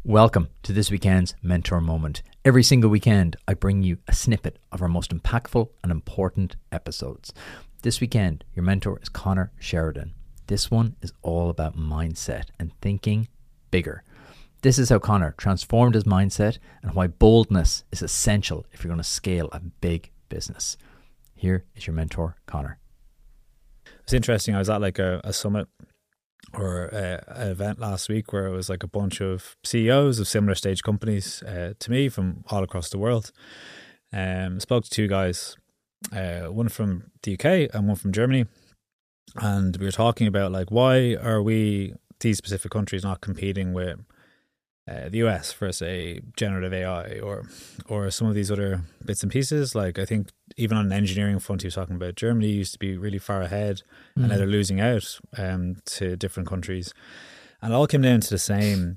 Welcome to this weekend's Mentor Moment. Every single weekend, I bring you a snippet of our most impactful and important episodes. This weekend, your mentor is Connor Sheridan. This one is all about mindset and thinking bigger. This is how Connor transformed his mindset and why boldness is essential if you're going to scale a big business. Here is your mentor, Connor. It's interesting. I was at like a summit or an event last week where it was like a bunch of CEOs of similar stage companies to me from all across the world. Spoke to two guys, one from the UK and one from Germany, and we were talking about like, why are we, these specific countries, not competing with the US for, say, generative AI or some of these other bits and pieces. Like, I think even on an engineering front, he was talking about Germany used to be really far ahead and now they're losing out to different countries. And it all came down to the same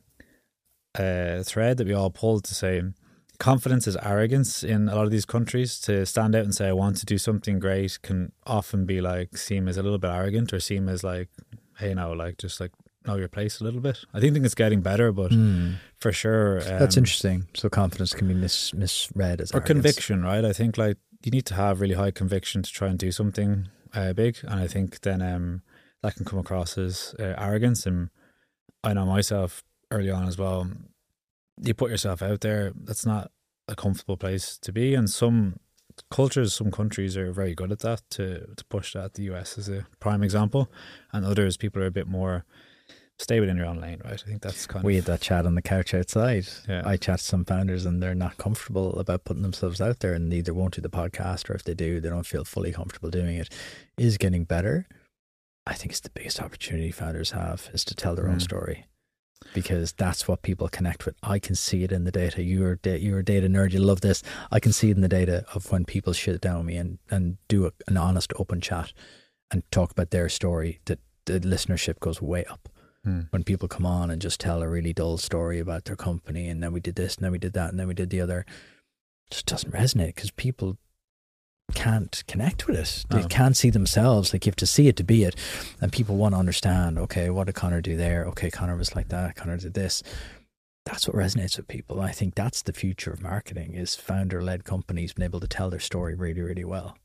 thread that we all pulled to say confidence is arrogance in a lot of these countries. To stand out and say, I want to do something great can often be like, seem as a little bit arrogant or seem as like, hey, no, like just like, know your place a little bit. I think it's getting better, but for sure. That's interesting. So confidence can be misread as arrogance. Or conviction, right? I think like you need to have really high conviction to try and do something big. And I think then that can come across as arrogance. And I know myself early on as well, you put yourself out there, that's not a comfortable place to be. And some cultures, some countries are very good at that, to push that. The US is a prime example. And others, people are a bit more stay within your own lane, right? I think that's kind of... We had that chat on the couch outside. Yeah. I chat to some founders and they're not comfortable about putting themselves out there and either won't do the podcast or if they do, they don't feel fully comfortable doing it. Is getting better. I think it's the biggest opportunity founders have is to tell their own story, because that's what people connect with. I can see it in the data. You're a data nerd. You love this. I can see it in the data of when people sit down with me and do an honest, open chat and talk about their story, that the listenership goes way up. When people come on and just tell a really dull story about their company and then we did this and then we did that and then we did the other, it just doesn't resonate because people can't connect with it. They can't see themselves. Like, you have to see it to be it. And people want to understand, okay, what did Connor do there? Okay, Connor was like that. Connor did this. That's what resonates with people. I think that's the future of marketing, is founder-led companies being able to tell their story really, really well.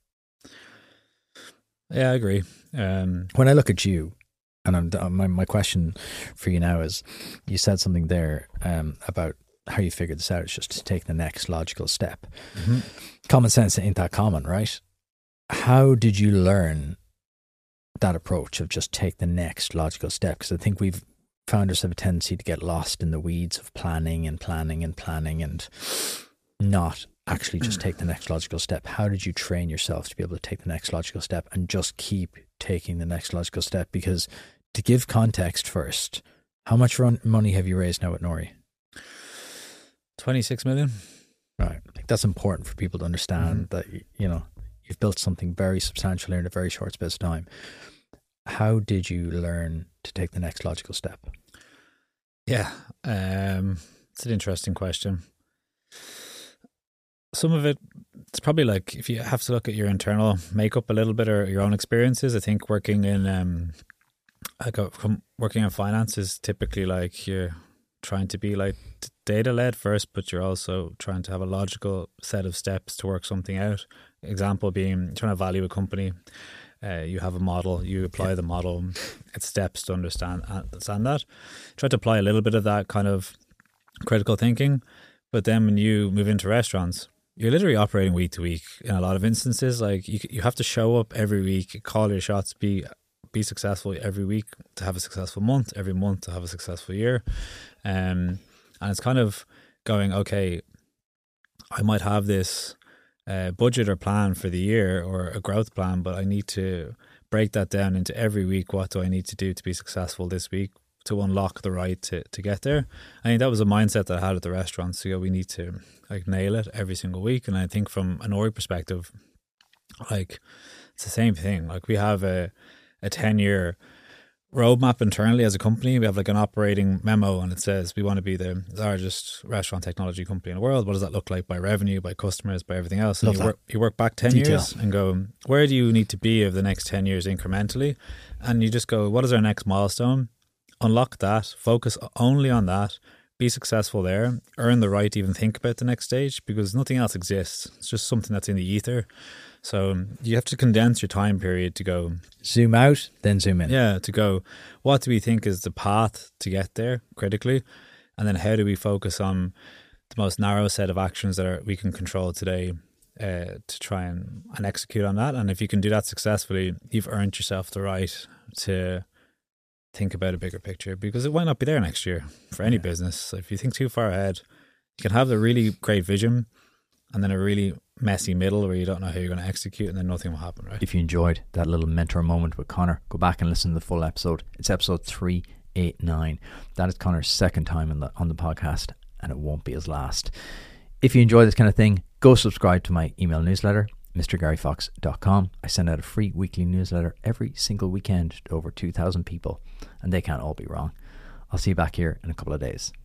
Yeah, I agree. When I look at you, and my question for you now is, you said something there about how you figured this out. It's just to take the next logical step. Common sense ain't that common, right? How did you learn that approach of just take the next logical step? Because I think founders have a tendency to get lost in the weeds of planning and not actually just take the next logical step. How did you train yourself to be able to take the next logical step and just keep taking the next logical step? Because to give context first, how much money have you raised now at Nori? 26 million. Right. I think that's important for people to understand that, you know, you've built something very substantial in a very short space of time. How did you learn to take the next logical step? Yeah. It's an interesting question. Some of it's probably like, if you have to look at your internal makeup a little bit or your own experiences, I think working in working in finance is typically like you're trying to be like data led first, but you're also trying to have a logical set of steps to work something out. Example being, trying to value a company. You have a model, you apply the model, it's steps to understand that. Try to apply a little bit of that kind of critical thinking, but then when you move into restaurants, you're literally operating week to week in a lot of instances. Like, you have to show up every week, call your shots, be successful every week to have a successful month, every month to have a successful year. And it's kind of going, okay, I might have this budget or plan for the year or a growth plan, but I need to break that down into every week. What do I need to do to be successful this week to unlock the right to get there? I think that was a mindset that I had at the restaurants. So we need to like nail it every single week. And I think from an Nori perspective, like it's the same thing. Like, we have a 10-year roadmap internally as a company. We have like an operating memo and it says we want to be the largest restaurant technology company in the world. What does that look like by revenue, by customers, by everything else? And you work back 10 years and go, where do you need to be over the next 10 years incrementally? And you just go, what is our next milestone? Unlock that, focus only on that, be successful there, earn the right to even think about the next stage, because nothing else exists. It's just something that's in the ether. So you have to condense your time period to go zoom out, then zoom in. Yeah, to go, what do we think is the path to get there critically? And then how do we focus on the most narrow set of actions that we can control today to try and execute on that? And if you can do that successfully, you've earned yourself the right to think about a bigger picture, because it might not be there next year for any business. So if you think too far ahead, you can have the really great vision and then a really messy middle where you don't know how you're going to execute, and then nothing will happen, right? If you enjoyed that little mentor moment with Connor, go back and listen to the full episode. It's episode 389. That is Connor's second time on the podcast, and it won't be his last. If you enjoy this kind of thing, go subscribe to my email newsletter, mrgaryfox.com. I send out a free weekly newsletter every single weekend to over 2,000 people, and they can't all be wrong. I'll see you back here in a couple of days.